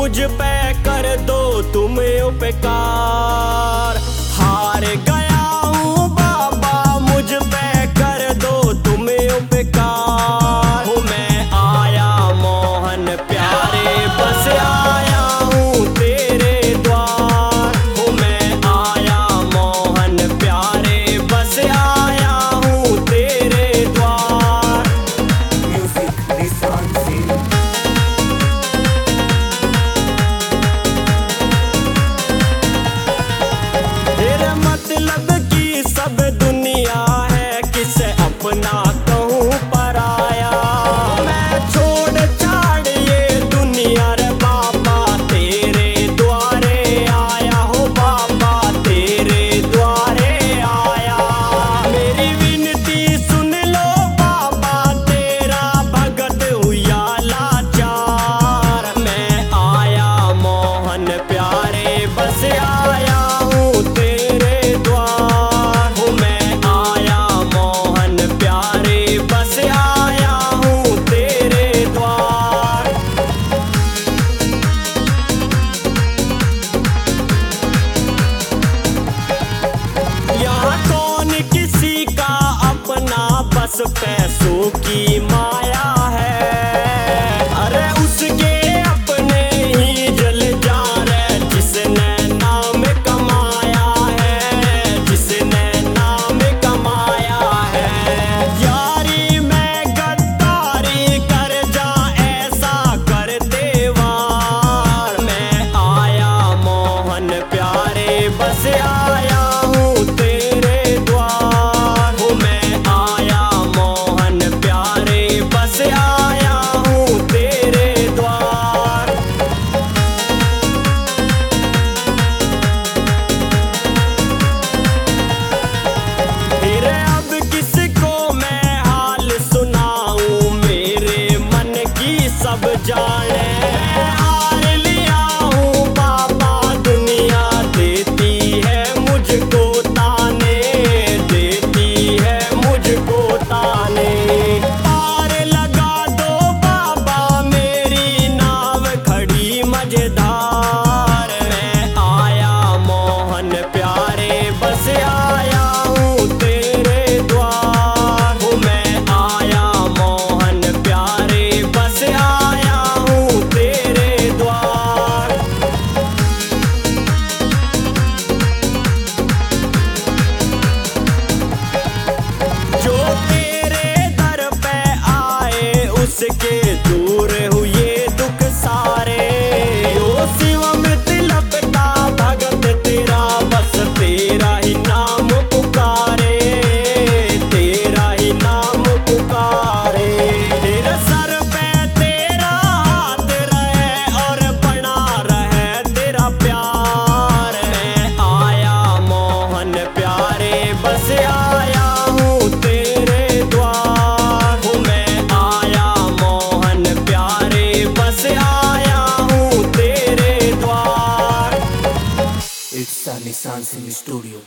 मुझ पे कर दो तुम उपकार। हार गया हूँ बाबा, मुझ पे कर दो तुम उपकार। हूँ मैं आया मोहन प्यारे, बस आया हूँ तेरे द्वार। हूँ मैं आया मोहन प्यारे, बस आया हूँ तेरे द्वार। म्यूजिक निशान से तेरे मतलब की सब दुनिया है, किसे अपना कहूँ पराया। मैं छोड़ छाड़ ये दुनिया रे बाबा, तेरे द्वारे आया हो बाबा, तेरे द्वारे आया। मेरी विनती सुन लो बाबा, तेरा भगत हुआ लाचार। मैं आया मोहन प्यारे, बस आया हूँ तेरे द्वार। हूँ मैं आया मोहन प्यारे, बस आया हूँ तेरे द्वार। यहाँ कौन किसी का अपना, बस पैसों की माया है। अरे उसके अपने ही जल जा रहे, जिसने नाम कमाया है, जिसने नाम कमाया है। यारी में गद्दारी कर जा, ऐसा कर दे वार। मैं आया मोहन प्यारे, बस आया हूँ तेरे द्वार। हूँ मैं आया मोहन प्यारे, बस आया हूँ तेरे द्वार। फिर अब किसको मैं हाल सुनाऊं, मेरे मन की सब जाने। मैं हार लिया हूँ बाबा, दुनिया देती है मुझको ताने, देती है मुझको ताने। पार लगा दो बाबा, मेरी नाव खड़ी मझधार। मैं आया मोहन प्यारे, बस आया हूँ तेरे द्वार। हूँ मैं आया मोहन प्यारे, बस आया हूँ तेरे द्वार। जो तेरे दर पे आए, उसके दूर हुए दुख सारे। ओ शिवम तिलकता भगत तेरा, बस तेरा ही नाम पुकारे, तेरा ही नाम पुकारे। तेरे सर पे तेरा हाथ रहे, और बना रहे तेरा प्यार। मैं आया मोहन प्यारे, बस आया हूँ तेरे द्वार। हूँ मैं आया मोहन प्यारे, बस आया हूँ तेरे द्वार। इट्स निशान सिंह स्टूडियो।